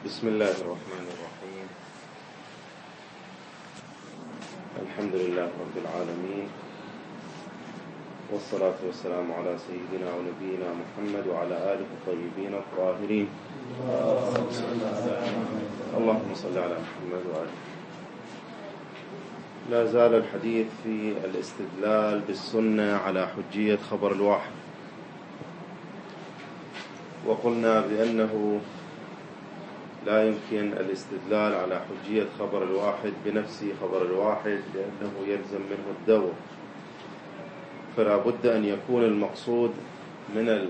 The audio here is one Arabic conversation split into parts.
بسم الله الرحمن الرحيم. الحمد لله رب العالمين، والصلاة والسلام على سيدنا ونبينا محمد وعلى آله الطيبين الطاهرين. اللهم صل على محمد وآله. لا زال الحديث في الاستدلال بالسنة على حجية خبر الواحد، وقلنا بأنه لا يمكن الاستدلال على حجية خبر الواحد بنفس خبر الواحد، لأنه يلزم منه الدور، فلا بد أن يكون المقصود من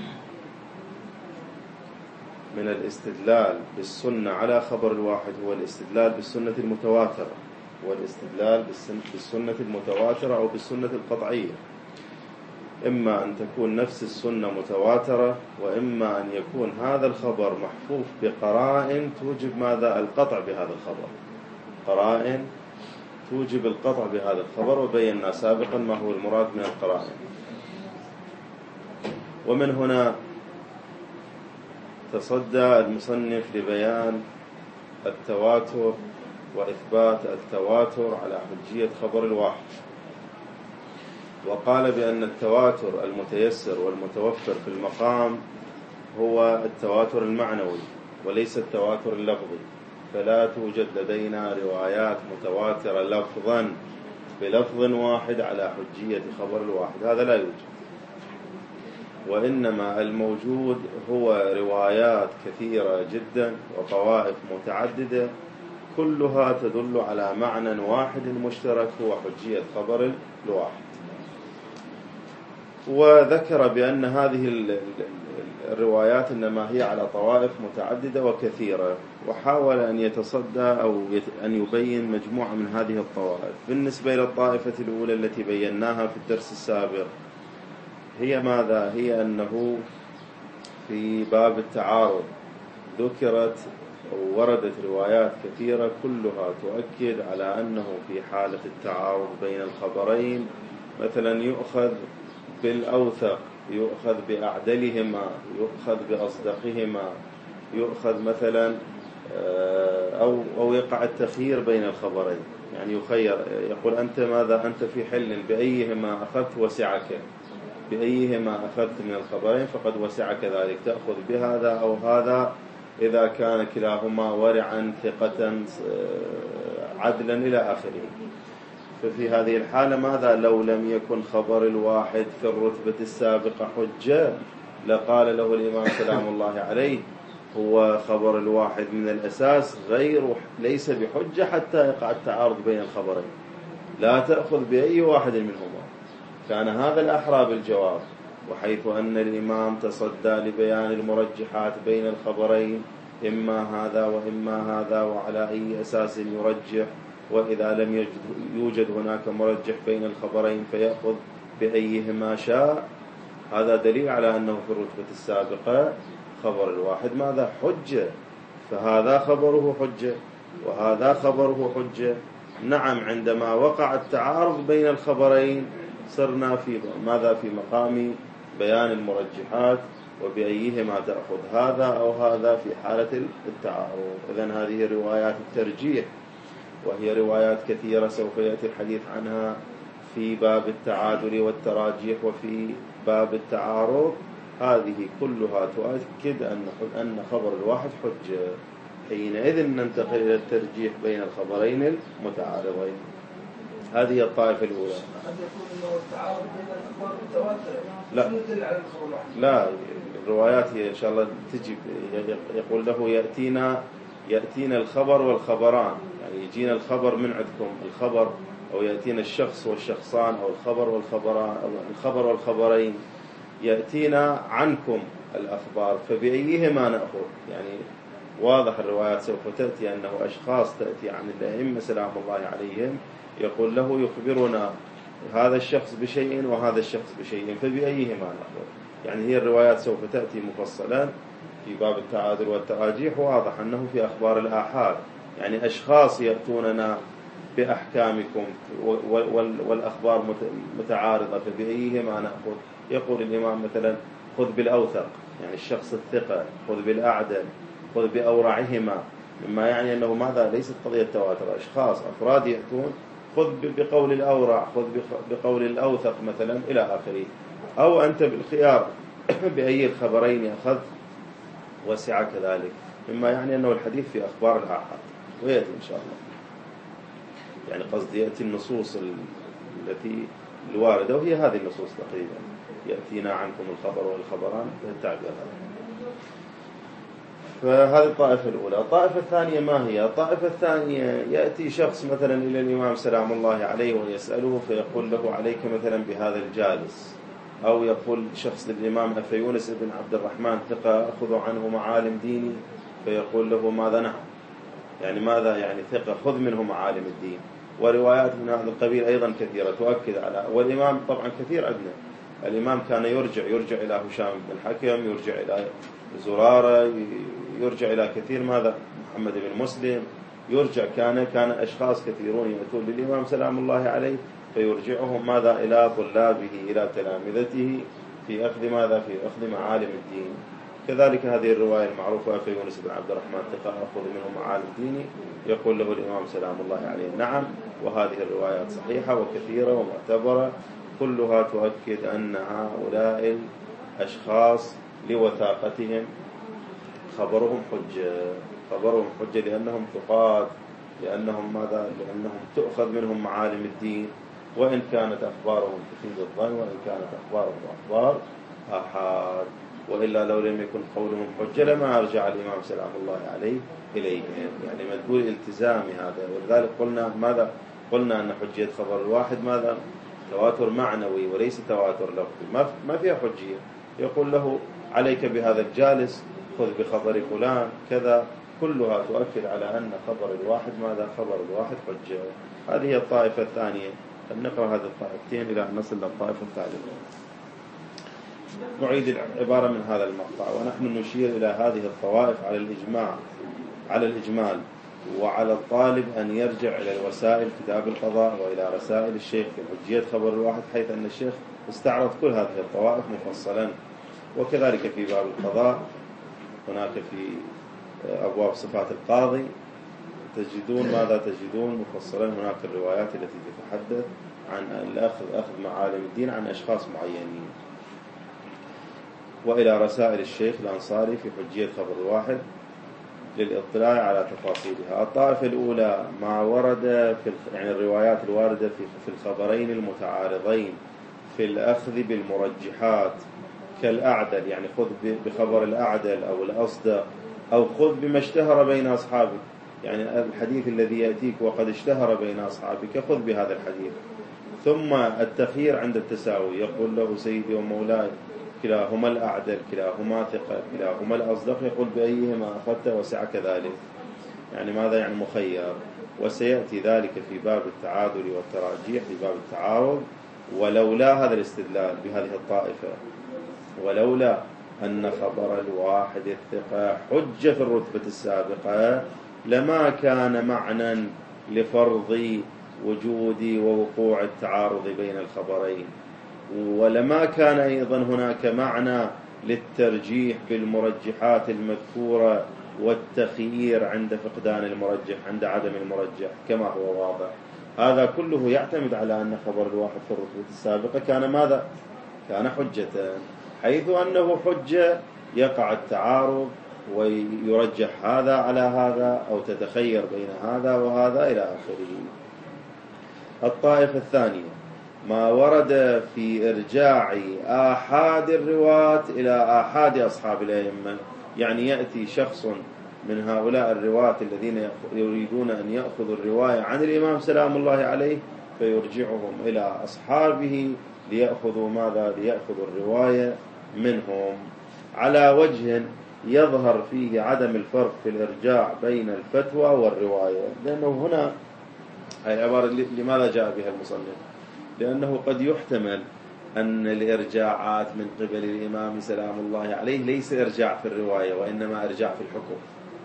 الاستدلال بالسنة على خبر الواحد هو الاستدلال بالسنة المتواترة، والاستدلال بالسنة المتواترة أو بالسنة القطعية، إما أن تكون نفس السنة متواترة، وإما أن يكون هذا الخبر محفوف بقرائن توجب ماذا؟ القطع بهذا الخبر، قرائن توجب القطع بهذا الخبر، وبينا سابقا ما هو المراد من القرائن. ومن هنا تصدى المصنف لبيان التواتر وإثبات التواتر على حجية خبر الواحد، وقال بأن التواتر المتيسر والمتوفر في المقام هو التواتر المعنوي وليس التواتر اللفظي، فلا توجد لدينا روايات متواترة لفظا بلفظ واحد على حجية خبر الواحد، هذا لا يوجد. وإنما الموجود هو روايات كثيرة جدا وطوائف متعددة كلها تدل على معنى واحد مشترك هو حجية خبر الواحد. وذكر بأن هذه الروايات إنما هي على طوائف متعددة وكثيرة، وحاول أن يتصدى أو أن يبين مجموعة من هذه الطوائف. بالنسبة إلى الطائفة الأولى التي بيناها في الدرس السابق، هي ماذا؟ هي أنه في باب التعارض ذكرت ووردت روايات كثيرة كلها تؤكد على أنه في حالة التعارض بين الخبرين مثلا يؤخذ بالأوثق، يؤخذ بأعدلهما، يؤخذ بأصدقهما، يؤخذ مثلا أو يقع التخيير بين الخبرين، يعني يخير، يقول أنت ماذا؟ أنت في حل، بأيهما أخذت وسعك، بأيهما أخذت من الخبرين فقد وسعك ذلك، تأخذ بهذا أو هذا إذا كان كلاهما ورعا ثقة عدلا إلى آخره. ففي هذه الحالة ماذا؟ لو لم يكن خبر الواحد في الرتبة السابقة حجة لقال له الإمام سلام الله عليه هو خبر الواحد من الأساس ليس بحجة حتى يقع التعارض بين الخبرين، لا تأخذ بأي واحد منهما. كان هذا الأحرى بالجواب، وحيث أن الإمام تصدى لبيان المرجحات بين الخبرين، إما هذا وإما هذا، وعلى أي أساس يرجح، وإذا لم يوجد هناك مرجح بين الخبرين فيأخذ بأيهما شاء، هذا دليل على أنه في الرتبة السابقة خبر الواحد ماذا؟ حجة، فهذا خبره حجة وهذا خبره حجة. نعم، عندما وقع التعارض بين الخبرين صرنا في ماذا؟ في مقام بيان المرجحات وبأيهما تأخذ هذا أو هذا في حالة التعارض. إذن هذه روايات الترجيح، وهي روايات كثيرة سوف يأتي الحديث عنها في باب التعادل والتراجيح وفي باب التعارض، هذه كلها تؤكد أن خبر الواحد حجة. حينئذ ننتقل إلى الترجيح بين الخبرين المتعارضين. هذه الطائفة الأولى. قد يكون أنه التعارض بين الأخبار المتواترة لا، الروايات هي إن شاء الله تجي، يقول له يأتينا الخبر والخبران، يعني يجينا الخبر من عندكم الخبر، أو يأتينا الشخص والشخصان، أو الخبر والخبران، أو الخبر والخبرين، يأتينا عنكم الأخبار فبأيهما نأخذ؟ يعني واضح الروايات سوف تأتي أنه أشخاص تأتي عن الأئمة سلام الله عليهم، يقول له يخبرنا هذا الشخص بشيء وهذا الشخص بشيء فبأيهما نأخذ؟ يعني هي الروايات سوف تأتي مفصلا في باب التعادل والتراجيح، واضح أنه في أخبار الآحاد، يعني أشخاص يأتوننا بأحكامكم والأخبار متعارضة فبأيهما نأخذ؟ يقول الإمام مثلا خذ بالأوثق، يعني الشخص الثقة، خذ بالأعدل، خذ بأورعهما، مما يعني أنه ماذا ليست قضية تواتر، أشخاص أفراد يأتون، خذ بقول الأورع، خذ بقول الأوثق مثلا إلى آخره، أو أنت بالخيار بأي الخبرين أخذت وسع كذلك، مما يعني أنه الحديث في أخبار الآحاد. ويأتي إن شاء الله، يعني قصد يأتي النصوص التي الواردة، وهي هذه النصوص تقريبا، يأتينا عنكم الخبر والخبران بالتعبير هذا. فهذه الطائفة الأولى. الطائفة الثانية ما هي؟ الطائفة الثانية يأتي شخص مثلا إلى الإمام سلام الله عليه ويسأله، فيقول له عليك مثلا بهذا الجالس، أو يقول شخص للإمام أفيونس بن عبد الرحمن ثقة أخذ عنه معالم ديني، فيقول له ماذا؟ نعم، يعني ماذا يعني ثقة خذ منه معالم الدين. وروايات من هذا القبيل أيضا كثيرة تؤكد على، والإمام طبعا كثير عندنا، الإمام كان يرجع إلى هشام بن الحكم، يرجع إلى زرارة، يرجع إلى كثير، ماذا محمد بن مسلم، يرجع كان أشخاص كثيرون يأتون للإمام سلام الله عليه فيرجعهم ماذا إلى طلابه إلى تلامذته في أخذ ماذا في أخذ معالم الدين. كذلك هذه الرواية المعروفة في يونس بن عبد الرحمن ثقة أخذ منه معالم ديني، يقول له الإمام سلام الله عليه نعم. وهذه الروايات صحيحة وكثيرة ومعتبرة، كلها تؤكد أن هؤلاء الأشخاص لوثاقتهم خبرهم حجة لأنهم ثقات، لأنهم ماذا؟ لأنهم تؤخذ منهم معالم الدين، وإن كانت أخبارهم تفيد الظن، وإن كانت أخبارهم أخبار آحاد. وإلا لو لم يكن قولهم حجة لما أرجع الإمام سلام الله عليه إليهم، يعني مدلول التزامي هذا. ولذلك قلنا ماذا؟ قلنا أن حجية خبر الواحد ماذا؟ تواتر معنوي وليس تواتر لفظي، ما فيها حجية. يقول له عليك بهذا الجالس، خذ بخبر فلان كذا، كلها تؤكد على أن خبر الواحد ماذا؟ خبر الواحد حجة. هذه هي الطائفة الثانية. نقرأ هذه الطائفتين إلى أن نصل للطائفة الثالثة. نعيد العبارة من هذا المقطع. ونحن نشير إلى هذه الطوائف على الإجمال، وعلى الطالب أن يرجع إلى الوسائل كتاب القضاء وإلى رسائل الشيخ في حجية خبر الواحد، حيث أن الشيخ استعرض كل هذه الطوائف مفصلا. وكذلك في باب القضاء هناك في أبواب صفات القاضي تجدون مفصلا هناك الروايات التي تتحدث عن أخذ معالم الدين عن أشخاص معينين. وإلى رسائل الشيخ الأنصاري في حجية خبر الواحد للإطلاع على تفاصيلها. الطائفة الأولى ما ورد يعني الروايات الواردة في الخبرين المتعارضين في الأخذ بالمرجحات كالأعدل، يعني خذ بخبر الأعدل أو الأصدق، أو خذ بما اشتهر بين أصحابك، يعني الحديث الذي يأتيك وقد اشتهر بين أصحابك خذ بهذا الحديث. ثم التخيير عند التساوي، يقول له سيدي ومولاي كلاهما الأعدل، كلاهما ثقة، كلاهما الأصدق، يقول بأيهما أخذت وسع كذلك، يعني ماذا؟ يعني مخير. وسيأتي ذلك في باب التعادل والتراجيح في باب التعارض. ولولا هذا الاستدلال بهذه الطائفة، ولولا أن خبر الواحد الثقة حجة في الرتبة السابقة، لما كان معنى لفرض وجود ووقوع التعارض بين الخبرين، ولما كان أيضا هناك معنى للترجيح بالمرجحات المذكورة والتخيير عند فقدان المرجح، عند عدم المرجح كما هو واضح. هذا كله يعتمد على أن خبر الواحد في الرتبة السابقة كان ماذا؟ كان حجة، حيث أنه حجة يقع التعارض ويرجح هذا على هذا، أو تتخير بين هذا وهذا إلى آخره. الطائفة الثانية ما ورد في إرجاع آحاد الرواة إلى آحاد أصحاب الأئمة، يعني يأتي شخص من هؤلاء الرواة الذين يريدون أن يأخذوا الرواية عن الإمام سلام الله عليه فيرجعهم إلى أصحابه ليأخذوا ماذا؟ ليأخذوا الرواية منهم، على وجه يظهر فيه عدم الفرق في الإرجاع بين الفتوى والرواية. لأنه هنا هذه العبارة لماذا جاء بها المصنف؟ لأنه قد يحتمل أن الإرجاعات من قبل الإمام سلام الله عليه ليس إرجاع في الرواية، وإنما إرجاع في الحكم.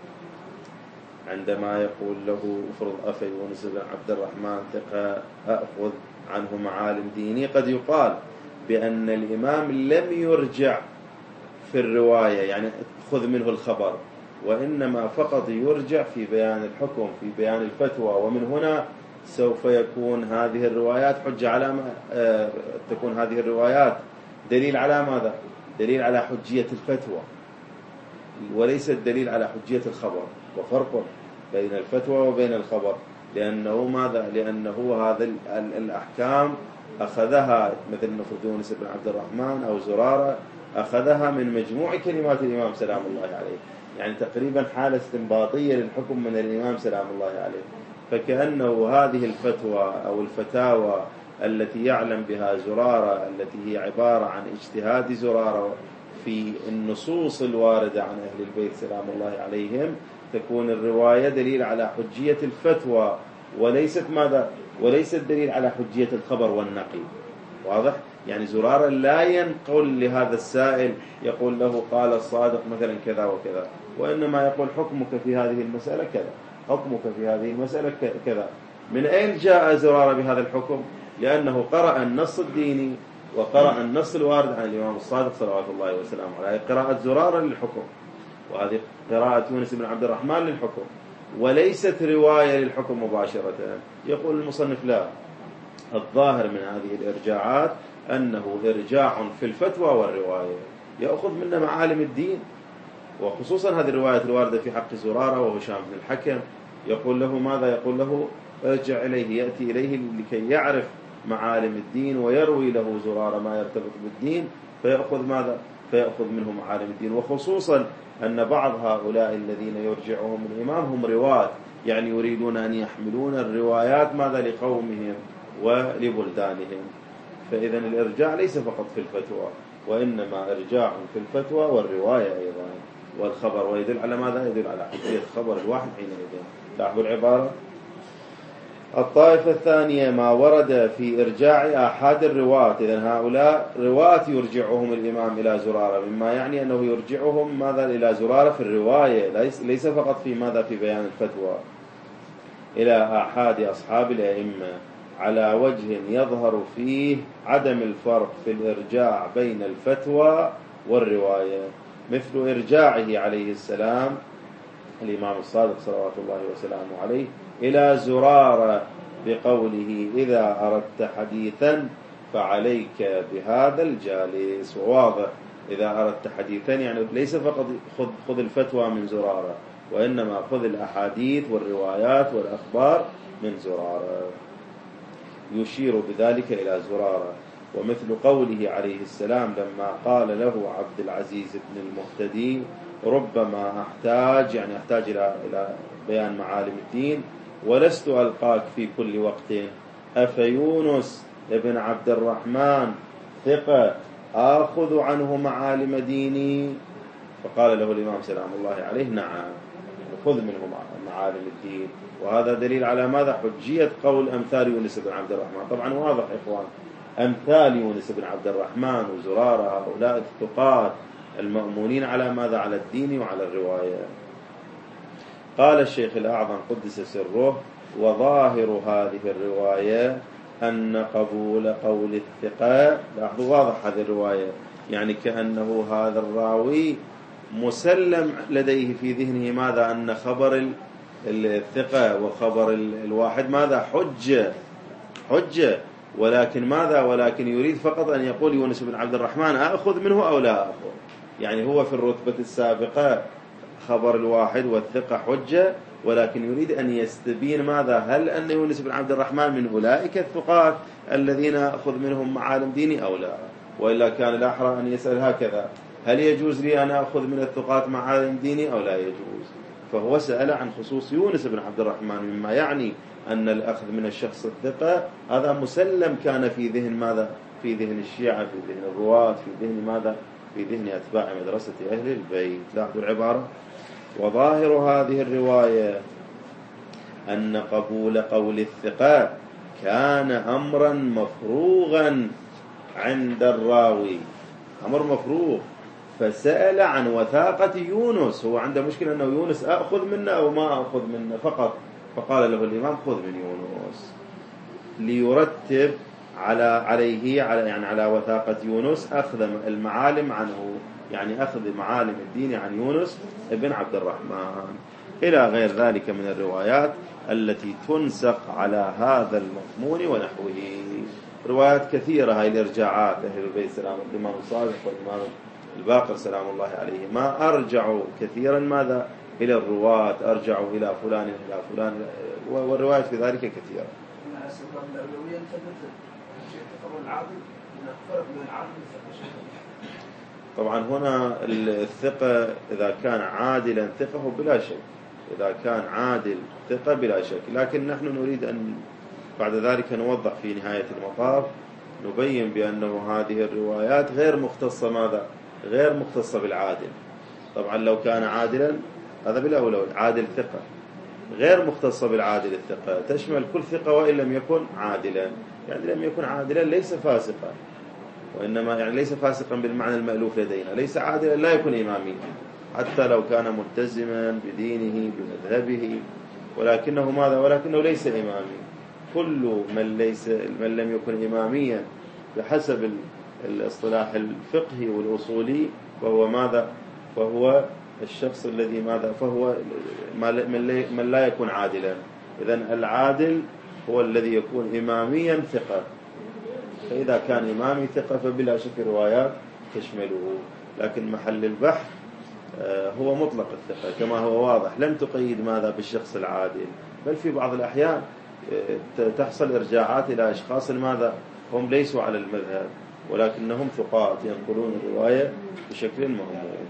عندما يقول له افرض أفي يونس بن عبد الرحمن ثقة أخذ عنه معالم ديني، قد يقال بأن الإمام لم يرجع في الرواية، يعني خذ منه الخبر، وإنما فقط يرجع في بيان الحكم، في بيان الفتوى. ومن هنا سوف يكون هذه الروايات حجة على تكون هذه الروايات دليل على ماذا؟ دليل على حجية الفتوى، وليس الدليل على حجية الخبر. وفرق بين الفتوى وبين الخبر، لأنه ماذا؟ لأنه هذا الأحكام أخذها مثل نفذ يونس بن عبد الرحمن أو زرارة، أخذها من مجموع كلمات الإمام سلام الله عليه، يعني تقريبا حالة استنباطية للحكم من الإمام سلام الله عليه. فكأنه هذه الفتوى أو الفتاوى التي يعلم بها زرارة، التي هي عبارة عن اجتهاد زرارة في النصوص الواردة عن أهل البيت سلام الله عليهم، تكون الرواية دليل على حجية الفتوى، وليست ماذا؟ وليست دليل على حجية الخبر والنقل. واضح؟ يعني زرارة لا ينقل لهذا السائل يقول له قال الصادق مثلا كذا وكذا، وإنما يقول حكمك في هذه المسألة كذا، حكمك في هذه المسألة كذا. من أين جاء زرارة بهذا الحكم؟ لأنه قرأ النص الديني وقرأ النص الوارد عن الإمام الصادق صلوات الله وسلامه عليه. قراءة زرارة للحكم، وهذه قراءة يونس بن عبد الرحمن للحكم، وليست رواية للحكم مباشرة. يقول المصنف لا، الظاهر من هذه الإرجاعات أنه إرجاع في الفتوى والرواية، يأخذ منا معالم الدين، وخصوصا هذه الرواية الواردة في حق زرارة وهشام بن الحكم. يقول له ماذا؟ يقول له ارجع إليه، يأتي إليه لكي يعرف معالم الدين، ويروي له زرارة ما يرتبط بالدين، فيأخذ ماذا؟ فيأخذ منه معالم الدين. وخصوصا أن بعض هؤلاء الذين يرجعهم الإمام هم رواة، يعني يريدون أن يحملون الروايات ماذا؟ لقومهم ولبلدانهم. فإذا الإرجاع ليس فقط في الفتوى، وإنما إرجاع في الفتوى والرواية أيضا والخبر. ويدل على ماذا؟ يدل على حجية خبر الواحد حينئذ. لاحظوا العبارة. الطائفة الثانية ما ورد في إرجاع أحد الرواة. إذن هؤلاء رواة يرجعهم الإمام إلى زرارة، مما يعني أنه يرجعهم ماذا؟ إلى زرارة في الرواية، ليس فقط في ماذا؟ في بيان الفتوى، إلى أحد أصحاب الأئمة، على وجه يظهر فيه عدم الفرق في الإرجاع بين الفتوى والرواية، مثل إرجاعه عليه السلام الإمام الصادق صلوات الله وسلامه عليه إلى زرارة بقوله إذا أردت حديثا فعليك بهذا الجالس. وواضح إذا أردت حديثا يعني ليس فقط خذ الفتوى من زرارة، وإنما خذ الأحاديث والروايات والأخبار من زرارة، يشير بذلك إلى زرارة. ومثل قوله عليه السلام لما قال له عبد العزيز بن المهتدي ربما أحتاج، يعني أحتاج إلى بيان معالم الدين، ولست ألقاك في كل وقت، أفيونس ابن عبد الرحمن ثقة آخذ عنه معالم ديني؟ فقال له الإمام سلام الله عليه نعم، خذ منه معالم الدين. وهذا دليل على ماذا؟ حجية قول أمثال يونس بن عبد الرحمن. طبعا واضح إخوان، أمثال يونس بن عبد الرحمن وزرارة هؤلاء الثقات المأمونين على ماذا؟ على الدين وعلى الرواية. قال الشيخ الأعظم قدس سره وظاهر هذه الرواية أن قبول قول الثقة. لاحظوا واضح هذه الرواية، يعني كأنه هذا الراوي مسلم لديه في ذهنه ماذا؟ أن خبر الثقة وخبر الواحد ماذا؟ حجة، ولكن ماذا؟ ولكن يريد فقط أن يقول يونس بن عبد الرحمن أخذ منه أو لا أخذ. يعني هو في الرتبة السابقة خبر الواحد والثقة حجة، ولكن يريد أن يستبين ماذا؟ هل أن يونس بن عبد الرحمن من أولئك الثقات الذين أخذ منهم معالم ديني أو لا؟ وإلا كان الأحرى أن يسأل هكذا: هل يجوز لي أن أخذ من الثقات معالم ديني أو لا يجوز؟ فهو سأل عن خصوص يونس بن عبد الرحمن، مما يعني أن الأخذ من الشخص الثقة هذا مسلم كان في ذهن ماذا؟ في ذهن الشيعة، في ذهن الرواة، في ذهن ماذا؟ في ذهن أتباع مدرسة أهل البيت. لاحظوا العبارة. وظاهر هذه الرواية أن قبول قول الثقة كان أمرا مفروغا عند الراوي، أمر مفروغ، فسأل عن وثاقة يونس. هو عنده مشكلة أنه يونس أخذ منه أو ما أخذ منه فقط، فقال له الإمام خذ من يونس، ليرتب عليه يعني على وثاقة يونس أخذ المعالم عنه، يعني أخذ معالم الدين عن يونس بن عبد الرحمن، إلى غير ذلك من الروايات التي تنسق على هذا المضمون ونحوه. روايات كثيرة هاي الإرجاعات أهل البيت سلام الإمام الصادق والإمام الباقر سلام الله عليه، ما أرجعوا كثيرا ماذا إلى الرواة، أرجعوا إلى فلان إلى فلان، والروايات في ذلك كثيرة. طبعا هنا الثقة إذا كان عادلا ثقه بلا شك، إذا كان عادل ثقة بلا شك، لكن نحن نريد أن بعد ذلك نوضح في نهاية المطاف، نبين بأنه هذه الروايات غير مختصة ماذا؟ غير مختصة بالعادل. طبعا لو كان عادلا هذا بالأولى، عادل ثقة، غير مختصة بالعادل الثقة، تشمل كل ثقة وإن لم يكن عادلا. يعني لم يكن عادلا ليس فاسقا، وإنما يعني ليس فاسقا بالمعنى المألوف لدينا، ليس عادلا لا يكون إماميا حتى لو كان ملتزما بدينه بمذهبه، ولكنه ماذا؟ ولكنه ليس إمامي. كل من لم يكن إماميا بحسب الاصطلاح الفقهي والأصولي فهو ماذا؟ فهو الشخص الذي ماذا؟ فهو من لا يكون عادلا. إذن العادل هو الذي يكون إماميا ثقة، فإذا كان إمامي ثقة فبلا شك روايات تشمله، لكن محل البحث هو مطلق الثقة كما هو واضح، لم تقيد ماذا؟ بالشخص العادل، بل في بعض الأحيان تحصل إرجاعات إلى أشخاص ماذا؟ هم ليسوا على المذهب ولكنهم ثقات ينقلون الرواية بشكل مهمول.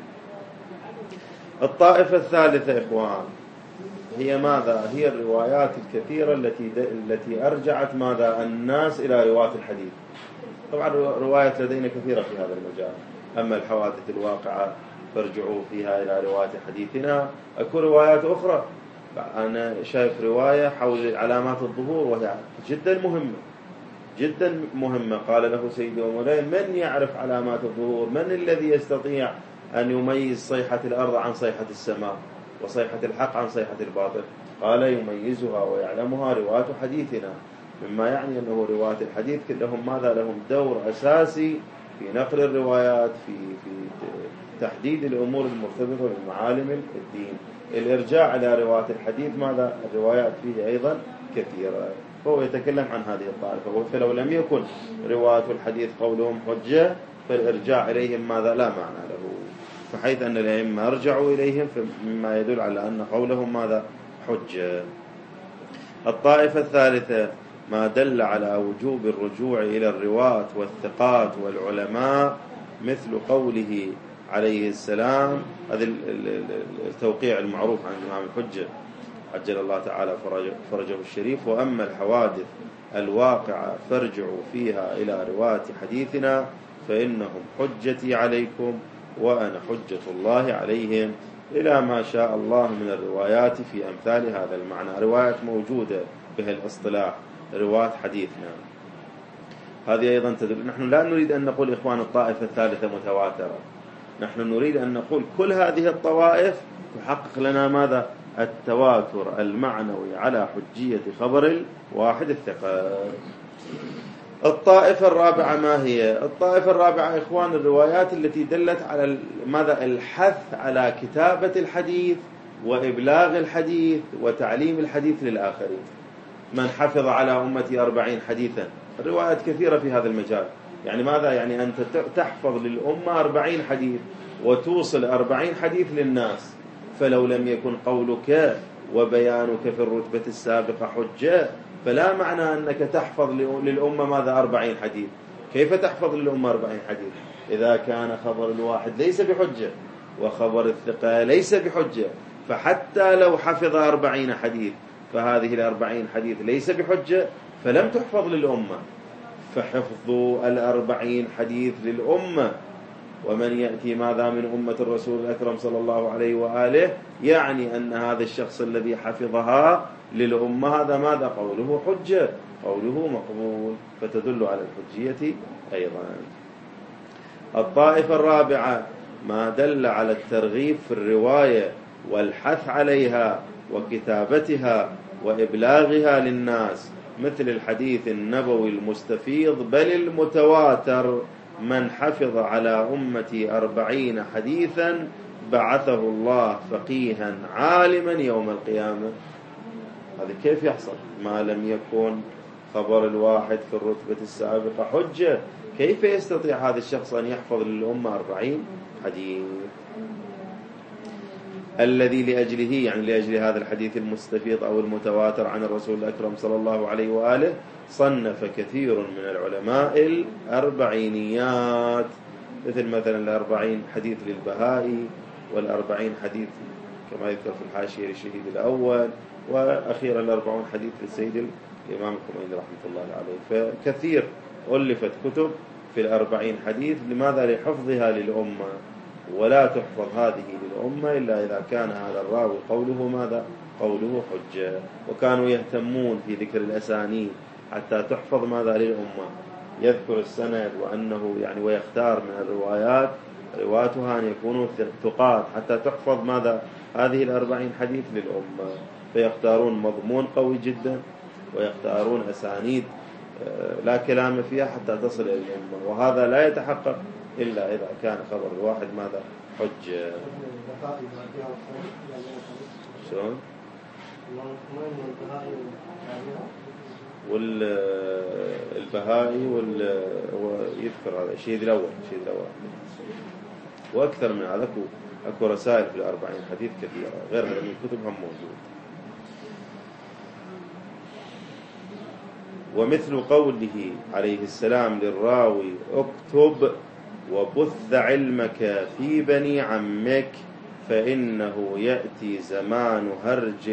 الطائفة الثالثة إخوان هي ماذا؟ هي الروايات الكثيرة التي أرجعت ماذا؟ الناس إلى رواة الحديث. طبعا روايات لدينا كثيرة في هذا المجال، أما الحوادث الواقعة فارجعوا فيها إلى رواية حديثنا. أكو روايات أخرى، أنا شايف رواية حول علامات الظهور وهي جدا مهمة جدا مهمة. قال له سيدي ومولاي: من يعرف علامات الظهور؟ من الذي يستطيع أن يميز صيحة الأرض عن صيحة السماء وصيحة الحق عن صيحة الباطل؟ قال: يميزها ويعلمها رواة حديثنا، مما يعني أنه رواة الحديث كلهم ماذا؟ لهم دور أساسي في نقل الروايات، في تحديد الأمور المرتبطة بمعالم الدين. الإرجاع إلى رواة الحديث ماذا؟ الروايات فيه أيضا كثيرة، فهو يتكلم عن هذه الطائفة. فلو لم يكن رواة الحديث قولهم حجة فالإرجاع إليهم ماذا؟ لا معنى له، فحيث أن الأئمة أرجعوا إليهم مما يدل على أن قولهم ماذا؟ حجة. الطائفة الثالثة ما دل على وجوب الرجوع إلى الرواة والثقات والعلماء، مثل قوله عليه السلام، هذا التوقيع المعروف عن الإمام الحجة عجل الله تعالى فرجه الشريف: وأما الحوادث الواقعة فارجعوا فيها إلى رواة حديثنا فإنهم حجتي عليكم وأنا حجة الله عليهم، إلى ما شاء الله من الروايات في أمثال هذا المعنى. روايات موجودة بهالاصطلاح رواة حديثنا، هذه أيضا تدل. نحن لا نريد أن نقول إخوان الطائفة الثالثة متواترة، نحن نريد أن نقول كل هذه الطوائف تحقق لنا ماذا؟ التواتر المعنوي على حجية خبر الواحد الثقة. الطائفة الرابعة ما هي؟ الطائفة الرابعة إخوان الروايات التي دلت على ماذا؟ الحث على كتابة الحديث وإبلاغ الحديث وتعليم الحديث للآخرين. من حفظ على أمتي 40 حديثا، الروايات كثيرة في هذا المجال. يعني ماذا؟ يعني أنت تحفظ للأمة 40 حديث وتوصل 40 حديث للناس، فلو لم يكن قولك وبيانك في الرتبة السابقة حجة فلا معنى أنك تحفظ للأمة ماذا؟ 40 حديث. كيف تحفظ للأمة 40 حديث إذا كان خبر الواحد ليس بحجة وخبر الثقة ليس بحجة؟ فحتى لو حفظ 40 حديث فهذه 40 حديث ليس بحجة، فلم تحفظ للأمة. فحفظ 40 حديث للأمة ومن يأتي ماذا؟ من أمة الرسول الأكرم صلى الله عليه وآله، يعني أن هذا الشخص الذي حفظها للأمة هذا ماذا؟ قوله حجة، قوله مقبول، فتدل على الحجية أيضا. الطائفة الرابعة ما دل على الترغيب في الرواية والحث عليها وكتابتها وإبلاغها للناس، مثل الحديث النبوي المستفيض بل المتواتر من حفظ على أمتي 40 حديثا بعثه الله فقيها عالما يوم القيامة. هذا كيف يحصل ما لم يكن خبر الواحد في الرتبة السابقة حجة؟ كيف يستطيع هذا الشخص أن يحفظ للأمة 40 حديث؟ الذي لأجله، يعني لأجل هذا الحديث المستفيض أو المتواتر عن الرسول الأكرم صلى الله عليه وآله، صنف كثير من العلماء الأربعينيات، مثل مثلا 40 حديث للبهائي، 40 حديث كما يذكر في الحاشية للشهيد الأول، وأخيرا 40 حديث للسيد الإمام الخميني رحمة الله عليه. فكثير ألفت كتب في 40 حديث. لماذا؟ لحفظها للأمة، ولا تحفظ هذه للأمة إلا إذا كان هذا الراوي قوله ماذا؟ قوله حجة. وكانوا يهتمون في ذكر الأسانيد حتى تحفظ ماذا للأمة، يذكر السند وأنه يعني ويختار من الروايات رواياتها أن يكونوا ثقات حتى تحفظ ماذا؟ هذه 40 حديث للأمة. فيختارون مضمون قوي جدا، ويختارون أسانيد لا كلام فيها حتى تصل إلى الأمة، وهذا لا يتحقق إلا إذا كان خبر الواحد ماذا؟ حجة. شلون؟ والبهائي ويذكر هذا الشهيد الأول، وأكثر من هذا. أكو رسائل في 40 حديث كثيرة غير هذا من الكتب هم موجود. ومثل قوله عليه السلام للراوي اكتب وبث علمك في بني عمك فإنه يأتي زمان هرج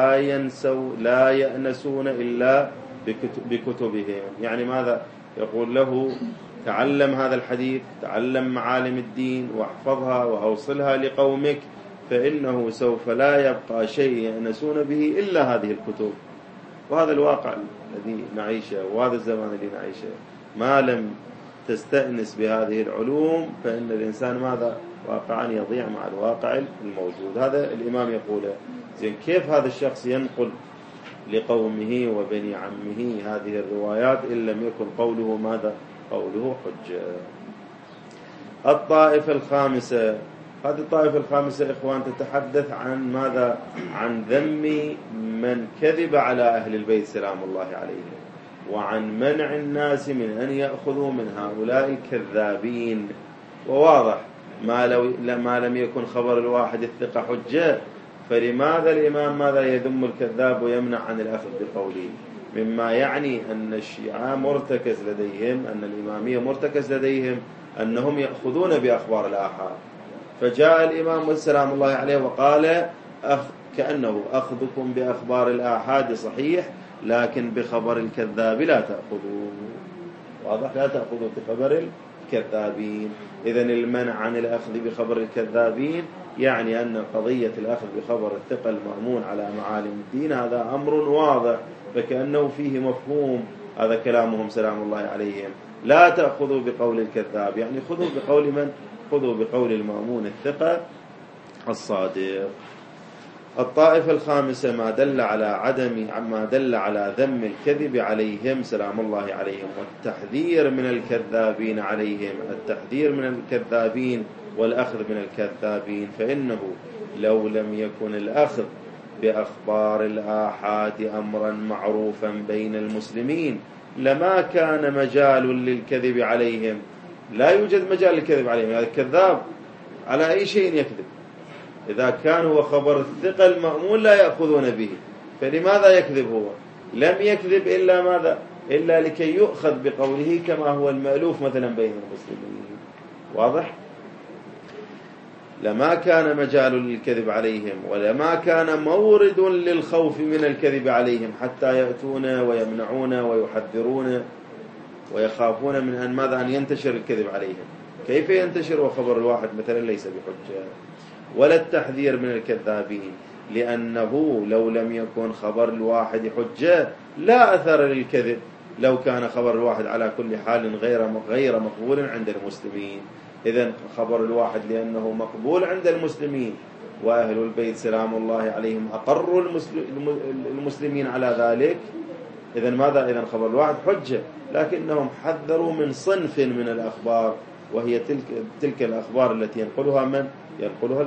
لا يأنسون إلا بكتبهم. يعني ماذا يقول له؟ تعلم هذا الحديث، تعلم معالم الدين واحفظها وأوصلها لقومك، فإنه سوف لا يبقى شيء يأنسون به إلا هذه الكتب. وهذا الواقع الذي نعيشه، وهذا الزمان الذي نعيشه. ما لم تستأنس بهذه العلوم فإن الإنسان ماذا؟ واقعا يضيع مع الواقع الموجود. هذا الإمام يقوله. زين، كيف هذا الشخص ينقل لقومه وبني عمه هذه الروايات إن لم يكن قوله ماذا؟ قوله حجة. الطائفة الخامسة، هذه الطائفة الخامسة إخوان تتحدث عن ماذا؟ عن ذم من كذب على أهل البيت سلام الله عليهم، وعن منع الناس من أن يأخذوا من هؤلاء الكذابين. وواضح ما لم يكن خبر الواحد الثقة حجة، فلماذا الإمام ماذا يذم الكذاب ويمنع عن الأخذ بقوله؟ مما يعني أن الشيعة مرتكز لديهم، أن الإمامية مرتكز لديهم أنهم يأخذون بأخبار الآحاد. فجاء الإمام سلام الله عليه وقال كأنه أخذكم بأخبار الآحاد صحيح، لكن بخبر الكذاب لا تأخذوا. واضح؟ لا تأخذوا بخبر الكذابين. إذن المنع عن الأخذ بخبر الكذابين يعني أن قضية الأخذ بخبر الثقة المأمون على معالم الدين هذا أمر واضح، فكأنه فيه مفهوم هذا كلامهم سلام الله عليهم. لا تأخذوا بقول الكذاب، يعني خذوا بقول من؟ خذوا بقول المأمون الثقة الصادق. الطائفة الخامسة ما دل على ذم الكذب عليهم سلام الله عليهم، والتحذير من الكذابين عليهم، التحذير من الكذابين والأخذ من الكذابين. فإنه لو لم يكن الأخذ بأخبار الآحاد أمرا معروفا بين المسلمين لما كان مجال للكذب عليهم. لا يوجد مجال للكذب عليهم، هذا الكذاب على أي شيء يكذب. إذا كان هو خبر الثقة المأمون لا يأخذون به، فلماذا يكذب هو؟ لم يكذب إلا ماذا؟ إلا لكي يؤخذ بقوله كما هو المألوف مثلا بين المسلمين. واضح؟ لما كان مجال للكذب عليهم، ولما كان مورد للخوف من الكذب عليهم حتى يأتون ويمنعون ويحذرون ويخافون من أن ماذا؟ أن ينتشر الكذب عليهم. كيف ينتشر وخبر الواحد مثلا ليس بحجة؟ ولا التحذير من الكذابين، لأنه لو لم يكن خبر الواحد حجة لا أثر للكذب لو كان خبر الواحد على كل حال غير مقبول عند المسلمين. إذن خبر الواحد لأنه مقبول عند المسلمين، وأهل البيت سلام الله عليهم أقروا المسلمين على ذلك، إذن ماذا؟ إذن خبر الواحد حجة، لكنهم حذروا من صنف من الأخبار، وهي تلك الأخبار التي ينقلها من؟ ينقلها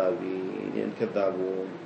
الكذابون.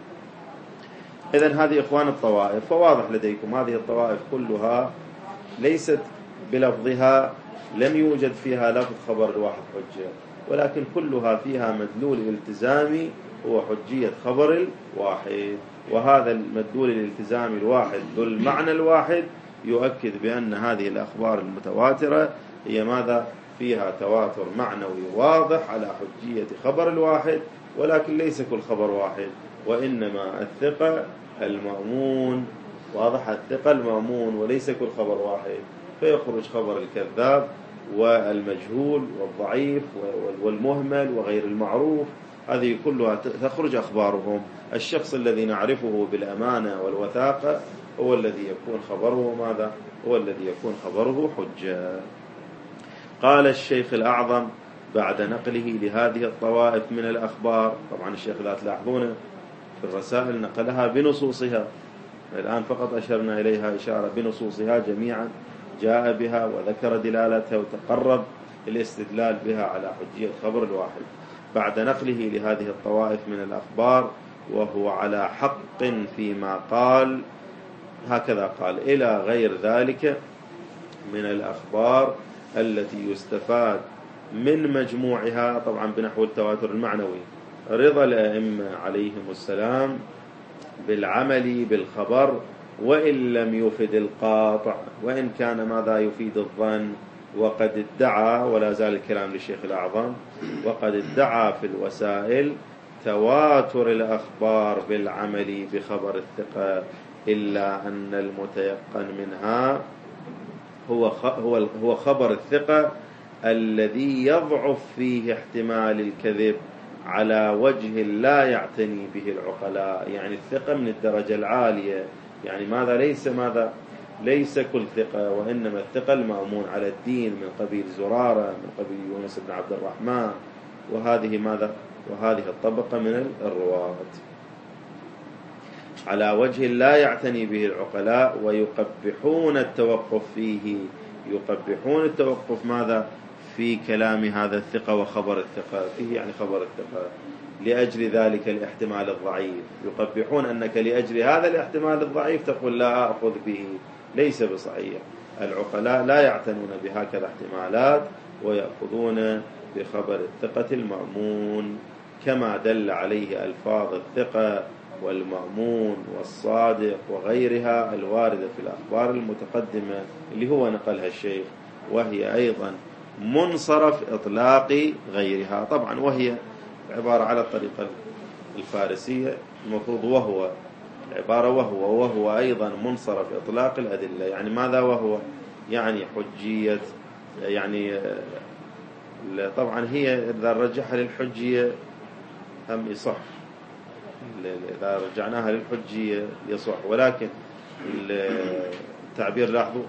إذن هذه إخوان الطوائف، فواضح لديكم هذه الطوائف كلها ليست بلفظها، لم يوجد فيها لفظ خبر الواحد حجة، ولكن كلها فيها مدلول الالتزامي هو حجية خبر الواحد، وهذا المدلول الالتزامي الواحد ذو المعنى الواحد يؤكد بأن هذه الأخبار المتواترة هي ماذا؟ فيها تواتر معنوي واضح على حجية خبر الواحد، ولكن ليس كل خبر واحد، وإنما الثقة المأمون، واضح؟ الثقة المأمون وليس كل خبر واحد، فيخرج خبر الكذاب والمجهول والضعيف والمهمل وغير المعروف، هذه كلها تخرج أخبارهم. الشخص الذي نعرفه بالأمانة والوثاقة هو الذي يكون خبره ماذا؟ هو الذي يكون خبره حجة. قال الشيخ الأعظم بعد نقله لهذه الطوائف من الأخبار، طبعا الشيخ لا تلاحظون في الرسائل نقلها بنصوصها، الآن فقط أشرنا إليها إشارة بنصوصها جميعا، جاء بها وذكر دلالتها وتقرب الاستدلال بها على حجية خبر الواحد. بعد نقله لهذه الطوائف من الأخبار وهو على حق فيما قال، هكذا قال: إلى غير ذلك من الأخبار التي يستفاد من مجموعها، طبعا بنحو التواتر المعنوي، رضا الأئمة عليهم السلام بالعمل بالخبر، وإن لم يفد القاطع، وإن كان ماذا؟ يفيد الظن. وقد ادعى، ولا زال الكلام للشيخ الأعظم، وقد ادعى في الوسائل تواتر الأخبار بالعمل بخبر الثقة، إلا أن المتيقن منها هو خبر الثقة الذي يضعف فيه احتمال الكذب على وجه لا يعتني به العقلاء. يعني الثقة من الدرجة العالية، يعني ماذا؟ ليس كل ثقة، وإنما الثقة المأمون على الدين، من قبيل زرارة، من قبيل يونس بن عبد الرحمن، وهذه ماذا؟ وهذه الطبقة من الرواة على وجه لا يعتني به العقلاء، ويقبحون التوقف فيه، يقبحون التوقف ماذا؟ في كلام هذا الثقة وخبر الثقة فيه، يعني خبر الثقة، لأجل ذلك الاحتمال الضعيف. يقبحون أنك لأجل هذا الاحتمال الضعيف تقول لا أخذ به، ليس بصحيح. العقلاء لا يعتنون بهكذا احتمالات، ويأخذون بخبر الثقة المأمون، كما دل عليه ألفاظ الثقة والمأمون والصادق وغيرها الواردة في الأخبار المتقدمة اللي هو نقلها الشيخ، وهي أيضا منصرف إطلاق غيرها. طبعا وهي عبارة على الطريقة الفارسية، المفروض وهو عبارة وهو أيضا منصرف إطلاق الأدلة. يعني ماذا وهو؟ يعني حجية، يعني طبعا هي إذا رجعها للحجية هم يصح، إذا رجعناها للحجية يصح، ولكن التعبير لاحظوا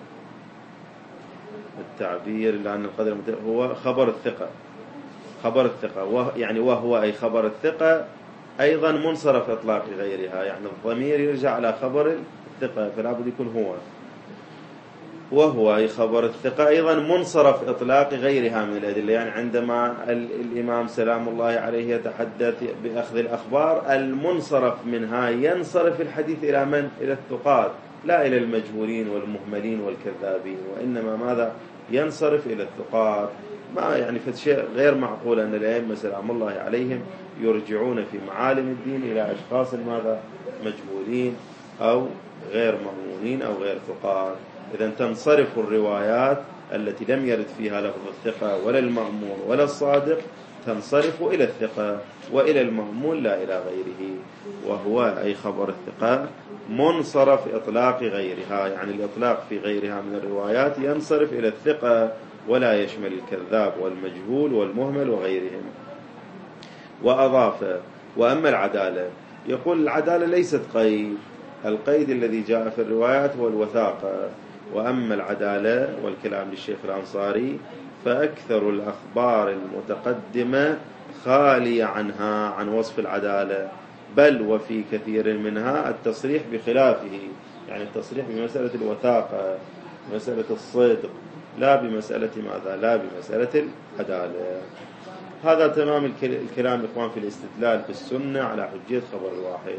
التعبير، لأن القدر هو خبر الثقة، خبر الثقة يعني وهو أي خبر الثقة أيضا منصرف إطلاق غيرها، يعني الضمير يرجع على خبر الثقة، فلا بد يكون هو، وهو أي خبر الثقة أيضا منصرف إطلاق غيرها من الأدلة. يعني عندما الإمام سلام الله عليه يتحدث بأخذ الأخبار المنصرف منها، ينصرف الحديث إلى من؟ إلى الثقات، لا إلى المجهولين والمهملين والكذابين، وإنما ماذا؟ ينصرف إلى الثقات. ما يعني فشيء غير معقول أن الأئمة سلام الله عليهم يرجعون في معالم الدين إلى أشخاص ماذا؟ مجهولين أو غير مأمونين أو غير ثقات. إذن تنصرف الروايات التي لم يرد فيها لفظ الثقة ولا المأمون ولا الصادق، تنصرف إلى الثقة وإلى المأمون لا إلى غيره، وهو أي خبر الثقة منصرف إطلاق غيرها، يعني الإطلاق في غيرها من الروايات ينصرف إلى الثقة ولا يشمل الكذاب والمجهول والمهمل وغيرهم. وأضاف: وأما العدالة، يقول العدالة ليست قيد، القيد الذي جاء في الروايات هو الوثاقة. وأما العدالة، والكلام للشيخ الأنصاري، فأكثر الأخبار المتقدمة خالية عنها، عن وصف العدالة، بل وفي كثير منها التصريح بخلافه. يعني التصريح بمسألة الوثاقة، مسألة الصدق، لا بمسألة ماذا؟ لا بمسألة العدالة. هذا تمام الكلام إخوان في الاستدلال بالسنة على حجية خبر الواحد.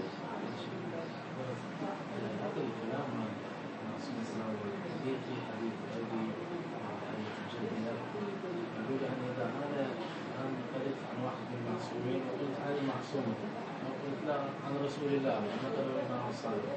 عن رسول الله مثلا الإمام الصادق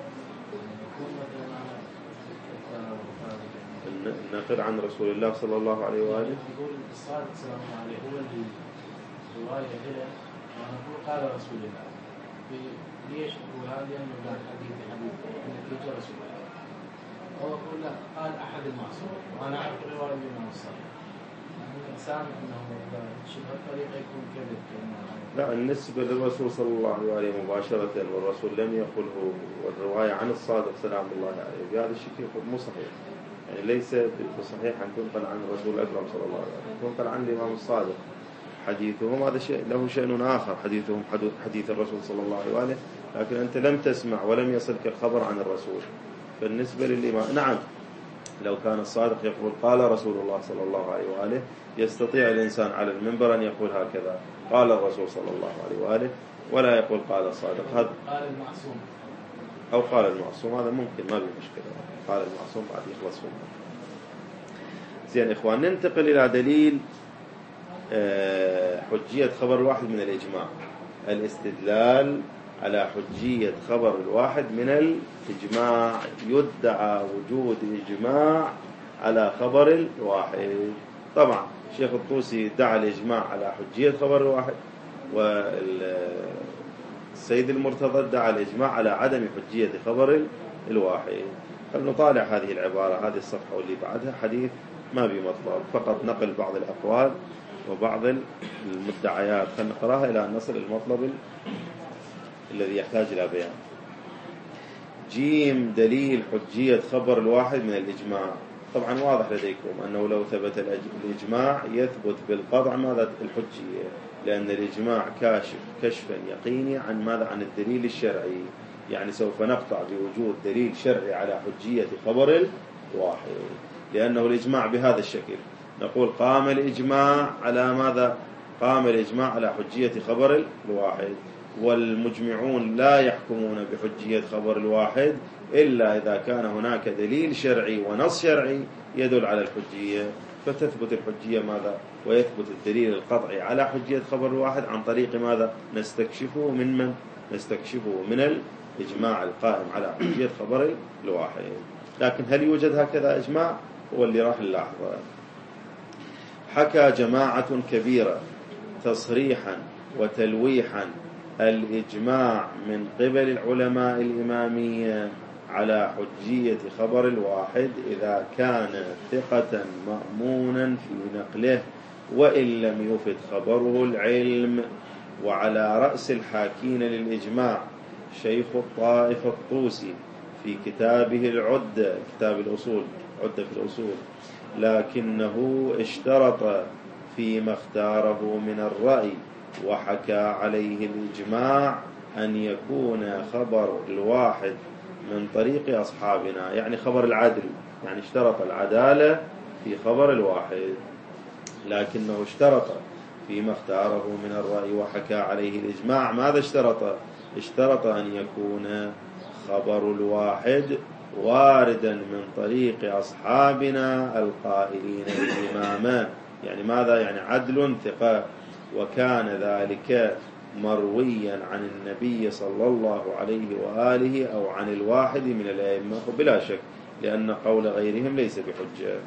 النقل عن رسول الله صلى الله عليه وآله، يقول الصادق سلام الله عليه هو اللي رواية هنا ونقول قال رسول الله. ليش نقول هذا؟ لأنه قال حديث نتيجة رسول الله، هو يقول لا قال أحد المعصوم، وأنا أعرف رواية الإمام الصادق. يعني الإنسان أنه شبه الطريقة يكون كذب. لا، النسبة للرسول صلى الله عليه وآله مباشرة، والرسول لم يقله، والرواية عن الصادق سلام الله عليه بهذا الشكل مو صحيح. يعني ليس بصحيح أن تنقل عن الرسول الأكرم صلى الله عليه وسلم، تنقل عن الإمام الصادق. حديثهم هذا شيء له شأن آخر، حديثهم حديث الرسول صلى الله عليه وآله، لكن أنت لم تسمع ولم يصلك الخبر عن الرسول. فالنسبة للإمام، نعم، لو كان الصادق يقول قال رسول الله صلى الله عليه وآله، يستطيع الإنسان على المنبر أن يقول هكذا قال الرسول صلى الله عليه وآله، ولا يقول قال الصادق. هذا قال المعصوم أو قال المعصوم، هذا ممكن، ما في مشكلة. قال المعصوم بعد يخلص فيه. زين إخوان، ننتقل إلى دليل حجية خبر الواحد من الإجماع. الاستدلال على حجية خبر الواحد من الإجماع. يدعى وجود إجماع على خبر الواحد. طبعا الشيخ الطوسي ادعى الإجماع على حجية خبر الواحد، والسيد المرتضى ادعى الإجماع على عدم حجية خبر الواحد. فلنطالع هذه العبارة، هذه الصفحة واللي بعدها حديث ما بمطلب، فقط نقل بعض الأقوال وبعض المدعيات. خلينا نقراها إلى أن نصل المطلب الذي يحتاج إلى بيان. جيم دليل حجية خبر الواحد من الإجماع. طبعا واضح لديكم أنه لو ثبت الإجماع يثبت بالقطع ماذا؟ الحجية، لأن الإجماع كشفا يقيني عن ماذا؟ عن الدليل الشرعي. يعني سوف نقطع بوجود دليل شرعي على حجية خبر الواحد، لأنه الإجماع بهذا الشكل. نقول قام الإجماع على ماذا؟ قام الإجماع على حجية خبر الواحد، والمجمعون لا يحكمون بحجية خبر الواحد إلا إذا كان هناك دليل شرعي ونص شرعي يدل على الحجية، فتثبت الحجية ماذا؟ ويثبت الدليل القطعي على حجية خبر الواحد عن طريق ماذا؟ نستكشفه من نستكشفه من الإجماع القائم على حجية خبر الواحد. لكن هل يوجد هكذا إجماع؟ هو اللي راح نلاحظه. حكى جماعة كبيرة تصريحا وتلويحا الإجماع من قبل العلماء الإمامية على حجية خبر الواحد إذا كان ثقة مأمونا في نقله وإن لم يفد خبره العلم. وعلى رأس الحاكين للإجماع شيخ الطائفة الطوسي في كتابه العدة، كتاب الأصول، عدة في الأصول، لكنه اشترط فيما اختاره من الرأي وحكى عليه الإجماع أن يكون خبر الواحد من طريق أصحابنا، يعني خبر العدل، يعني اشترط العدالة في خبر الواحد، لكنه اشترط فيما اختاره من الرأي وحكى عليه الإجماع. ماذا اشترط؟ اشترط أن يكون خبر الواحد واردا من طريق أصحابنا القائلين بالإمامة. يعني ماذا؟ يعني عدل ثقة، وكان ذلك مرويا عن النبي صلى الله عليه وآله أو عن الواحد من الأئمة، بلا شك، لأن قول غيرهم ليس بحجة،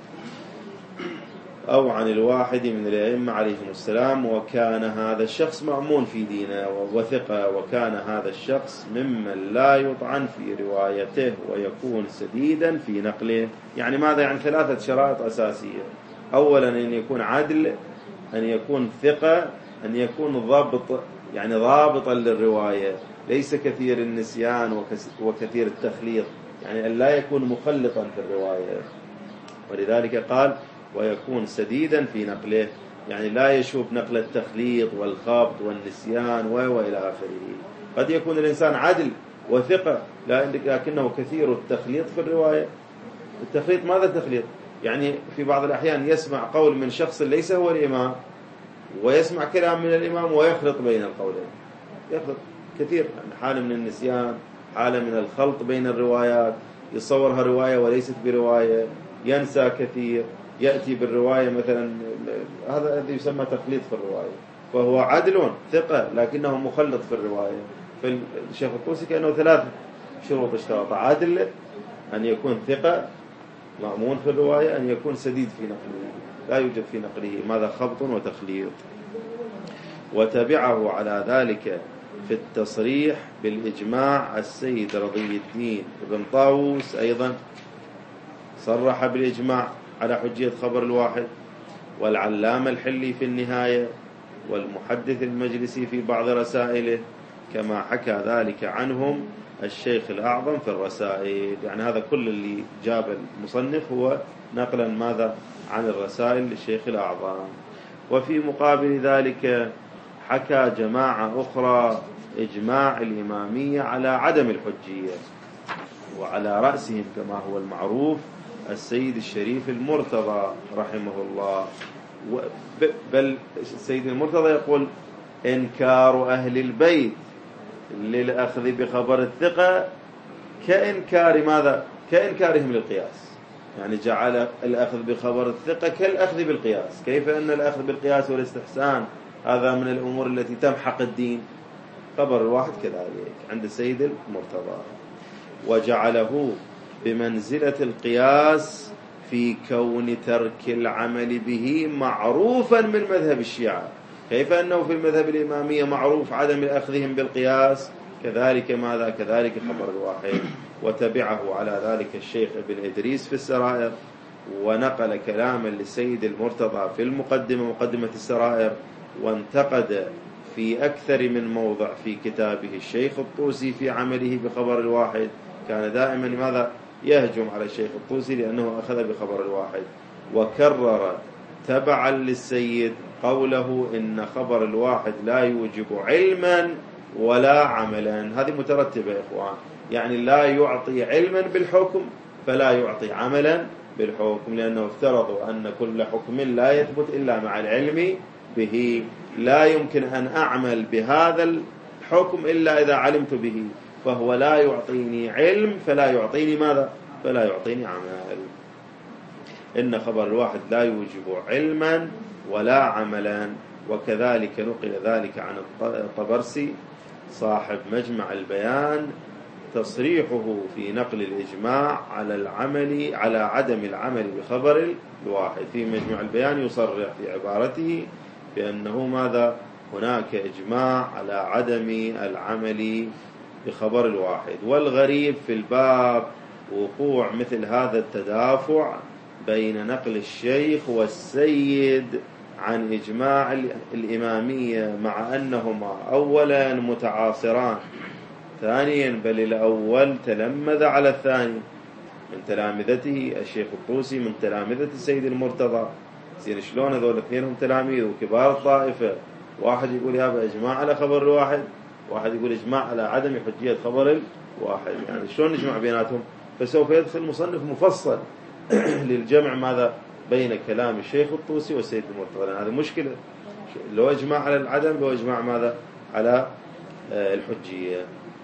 أو عن الواحد من الأئمة عليهم السلام. وكان هذا الشخص مأمون في دينه وثقة، وكان هذا الشخص ممن لا يطعن في روايته ويكون سديدا في نقله. يعني ماذا؟ يعني ثلاثة شرائط أساسية. أولا أن يكون عدل، أن يكون ثقة، أن يكون ضبط، يعني ضابطا للرواية، ليس كثير النسيان وكثير التخليط، يعني أن لا يكون مخلطا في الرواية. ولذلك قال ويكون سديدا في نقله، يعني لا يشوف نقل التخليط والخبط والنسيان وإلى آخره. قد يكون الإنسان عدل وثقة لكنه كثير التخليط في الرواية. التخليط ماذا تخليط؟ يعني في بعض الأحيان يسمع قول من شخص ليس هو الإمام، ويسمع كلام من الإمام ويخلط بين القولين، يخلط كثير، يعني حالة من النسيان، حالة من الخلط بين الروايات، يصورها رواية وليست برواية، ينسى كثير، يأتي بالرواية مثلا، هذا الذي يسمى تخليط في الرواية. فهو عدل ثقة لكنه مخلط في الرواية. فالشيخ الطوسي كأنه 3 شروط اشترط: عدل، أن يكون ثقة مأمون في الرواية، أن يكون سديد في نقله، لا يوجد في نقله ماذا خبط وتخليط. وتبعه على ذلك في التصريح بالإجماع السيد رضي الدين بن طاووس، أيضا صرح بالإجماع على حجية خبر الواحد، والعلامة الحلي في النهاية، والمحدث المجلسي في بعض رسائله، كما حكى ذلك عنهم الشيخ الأعظم في الرسائل. يعني هذا كل اللي جاب المصنف هو نقلا ماذا عن الرسائل للشيخ الأعظم. وفي مقابل ذلك حكى جماعة أخرى إجماع الإمامية على عدم الحجية، وعلى رأسهم كما هو المعروف السيد الشريف المرتضى رحمه الله. بل السيد المرتضى يقول: إنكار أهل البيت للأخذ بخبر الثقة كإنكار ماذا؟ كإنكارهم للقياس. يعني جعل الأخذ بخبر الثقة كالأخذ بالقياس. كيف أن الأخذ بالقياس والاستحسان هذا من الأمور التي تمحق الدين؟ خبر الواحد كذلك عند السيد المرتضى. وجعله بمنزلة القياس في كون ترك العمل به معروفا من مذهب الشيعة. كيف أنه في المذهب الإمامية معروف عدم أخذهم بالقياس، كذلك ماذا؟ كذلك خبر الواحد. وتبعه على ذلك الشيخ ابن إدريس في السرائر، ونقل كلاما للسيد المرتضى في المقدمة، مقدمة السرائر، وانتقد في أكثر من موضع في كتابه الشيخ الطوسي في عمله بخبر الواحد. كان دائما ماذا؟ يهجم على الشيخ الطوسي لأنه أخذ بخبر الواحد. وكرر تبعا للسيد قوله إن خبر الواحد لا يوجب علما ولا عملا. هذه مترتبة يا إخوان، يعني لا يعطي علما بالحكم فلا يعطي عملا بالحكم، لأنه افترضوا أن كل حكم لا يثبت إلا مع العلم به. لا يمكن أن أعمل بهذا الحكم إلا إذا علمت به، فهو لا يعطيني علم فلا يعطيني ماذا؟ فلا يعطيني عمل. إن خبر الواحد لا يوجب علما ولا عملا. وكذلك نقل ذلك عن الطبرسي صاحب مجمع البيان تصريحه في نقل الإجماع على عدم العمل بخبر الواحد. في مجمع البيان يصرح في عبارته بأنه ماذا؟ هناك إجماع على عدم العمل بخبر الواحد. والغريب في الباب وقوع مثل هذا التدافع بين نقل الشيخ والسيد عن إجماع الإمامية، مع أنهما أولا متعاصران، ثانيا بل الأول تلمذ على الثاني من تلامذته الشيخ الطوسي، من تلامذة السيد المرتضى. زين شلون هذول الاثنين هم تلاميذ وكبار الطائفة؟ واحد يقول يابا إجماع على خبر الواحد، واحد يقول إجماع على عدم حجية خبر الواحد، يعني شلون نجمع بيناتهم؟ فسوف يدخل المصنف مفصل للجمع ماذا؟ بين كلام الشيخ الطوسي والسيد المرتضى. هذا مشكلة، لو إجماع على العدم لو إجماع ماذا؟ على الحجية.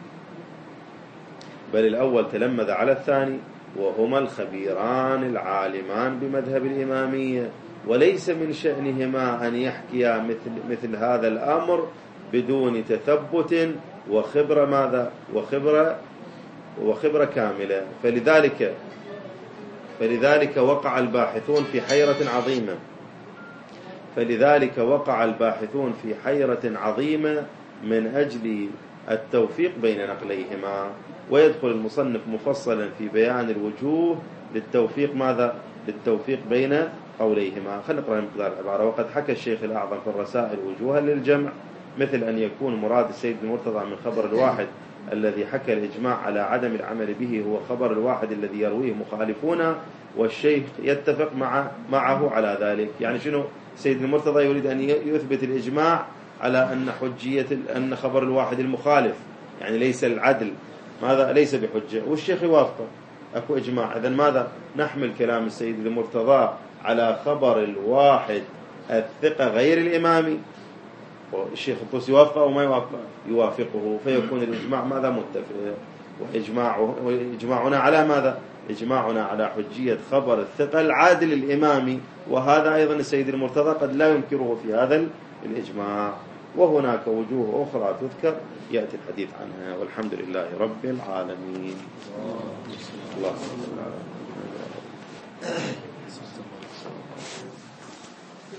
بل الأول تلمذ على الثاني، وهما الخبيران العالمان بمذهب الإمامية، وليس من شأنهما أن يحكيا مثل هذا الأمر بدون تثبت وخبرة ماذا؟ وخبرة كاملة. فلذلك وقع الباحثون في حيرة عظيمة من أجل التوفيق بين نقليهما. ويدخل المصنف مفصلا في بيان الوجوه للتوفيق ماذا؟ للتوفيق بين قوليهما. خلينا نقرأ مقدار العبارة. وقد حكى الشيخ الأعظم في الرسائل وجوها للجمع، مثل أن يكون مراد السيد المرتضى من خبر الواحد الذي حكى الإجماع على عدم العمل به هو خبر الواحد الذي يرويه مخالفون، والشيخ يتفق معه على ذلك. يعني شنو؟ السيد المرتضى يريد أن يثبت الإجماع على أن حجية أن خبر الواحد المخالف، يعني ليس العدل، ماذا ليس بحجة، والشيخ يوافقه، أكو إجماع. إذن ماذا نحمل كلام السيد المرتضى على خبر الواحد الثقة غير الإمامي، والشيخ الطوسي يوافقه أو ما يوافقه؟ يوافقه، فيكون الإجماع ماذا متفق. وإجماعنا على ماذا؟ إجماعنا على حجية خبر الثقة العادل الإمامي، وهذا أيضا السيد المرتضى قد لا ينكره في هذا الإجماع. وهناك وجوه أخرى تذكر يأتي الحديث عنها، والحمد لله رب العالمين. الله